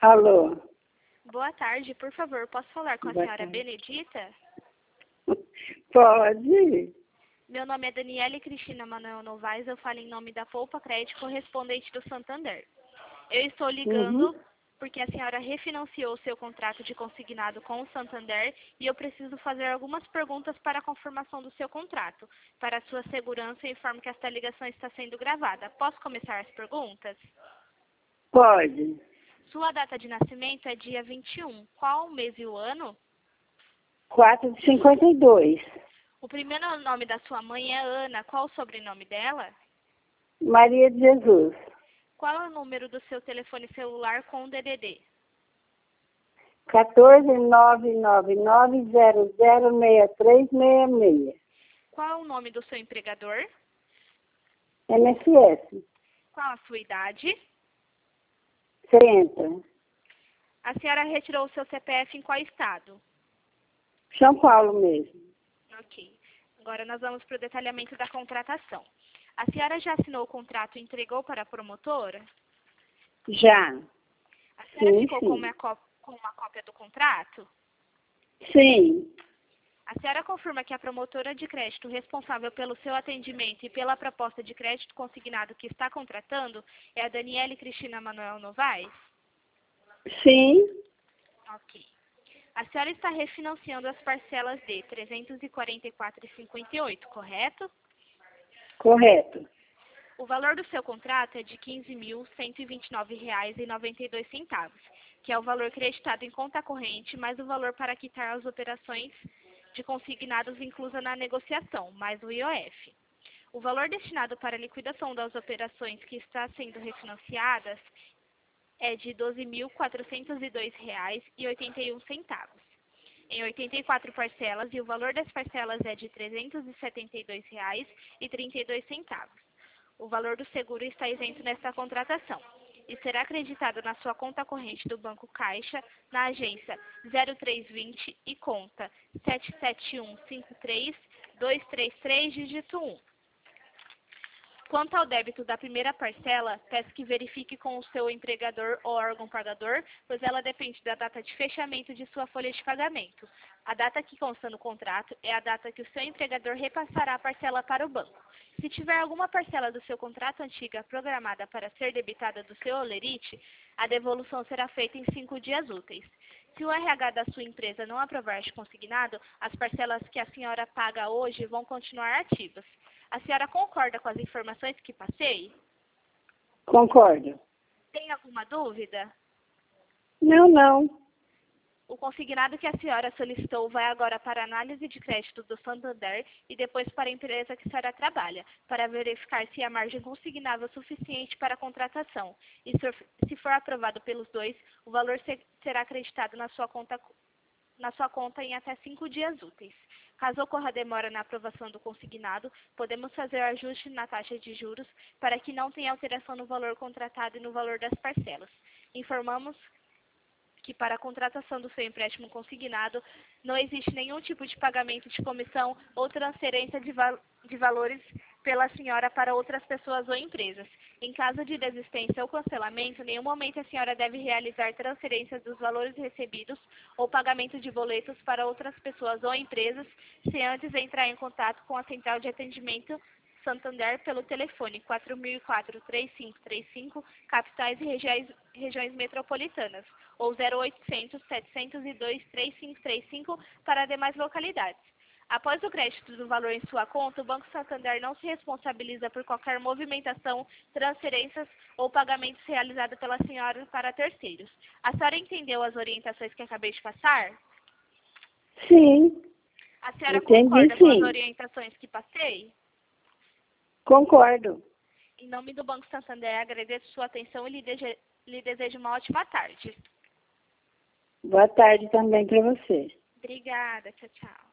Alô? Boa tarde, por favor, posso falar com a Boa senhora tarde. Benedita? Pode? Meu nome é Daniele Cristina Manuel Novaes, eu falo em nome da Poupa Crédito correspondente do Santander. Eu estou ligando porque a senhora refinanciou seu contrato de consignado com o Santander e eu preciso fazer algumas perguntas para a confirmação do seu contrato. Para a sua segurança, informo que esta ligação está sendo gravada. Posso começar as perguntas? Pode. Sua data de nascimento é dia 21. Qual o mês e o ano? 4 de 52. O primeiro nome da sua mãe é Ana. Qual o sobrenome dela? Maria de Jesus. Qual é o número do seu telefone celular com o DDD? 14.999.006366. Qual é o nome do seu empregador? MSS. Qual a sua idade? 30. A senhora retirou o seu CPF em qual estado? São Paulo mesmo. Ok. Agora nós vamos para o detalhamento da contratação. A senhora já assinou o contrato e entregou para a promotora? Já. A senhora Sim, ficou sim. com uma cópia do contrato? Sim. A senhora confirma que a promotora de crédito responsável pelo seu atendimento e pela proposta de crédito consignado que está contratando é a Daniele Cristina Manuel Novaes? Sim. Ok. A senhora está refinanciando as parcelas de R$ 344,58, correto? Correto. O valor do seu contrato é de R$ 15.129,92, que é o valor creditado em conta corrente, mais o valor para quitar as operações de consignados inclusa na negociação, mais o IOF. O valor destinado para a liquidação das operações que está sendo refinanciadas é de R$ 12.402,81, em 84 parcelas, e o valor das parcelas é de R$ 372,32. O valor do seguro está isento nesta contratação e será acreditado na sua conta corrente do Banco Caixa, na agência 0320 e conta 77153-233, dígito 1. Quanto ao débito da primeira parcela, peço que verifique com o seu empregador ou órgão pagador, pois ela depende da data de fechamento de sua folha de pagamento. A data que consta no contrato é a data que o seu empregador repassará a parcela para o banco. Se tiver alguma parcela do seu contrato antiga programada para ser debitada do seu holerite, a devolução será feita em 5 dias úteis. Se o RH da sua empresa não aprovar este consignado, as parcelas que a senhora paga hoje vão continuar ativas. A senhora concorda com as informações que passei? Concordo. Tem alguma dúvida? Não. O consignado que a senhora solicitou vai agora para a análise de crédito do Santander e depois para a empresa que a senhora trabalha, para verificar se a margem consignável é suficiente para a contratação. E se for aprovado pelos dois, o valor será acreditado na sua conta em até 5 dias úteis. Caso ocorra demora na aprovação do consignado, podemos fazer ajuste na taxa de juros para que não tenha alteração no valor contratado e no valor das parcelas. Informamos que para a contratação do seu empréstimo consignado não existe nenhum tipo de pagamento de comissão ou transferência de valores pela senhora para outras pessoas ou empresas. Em caso de desistência ou cancelamento, em nenhum momento a senhora deve realizar transferências dos valores recebidos ou pagamento de boletos para outras pessoas ou empresas, sem antes entrar em contato com a central de atendimento Santander pelo telefone 4004-3535, capitais e regiões metropolitanas, ou 0800-702-3535 para demais localidades. Após o crédito do valor em sua conta, o Banco Santander não se responsabiliza por qualquer movimentação, transferências ou pagamentos realizados pela senhora para terceiros. A senhora entendeu as orientações que acabei de passar? Sim. A senhora Entendi, concorda com as sim. orientações que passei? Concordo. Em nome do Banco Santander, agradeço sua atenção e lhe desejo uma ótima tarde. Boa tarde também para você. Obrigada. Tchau, tchau.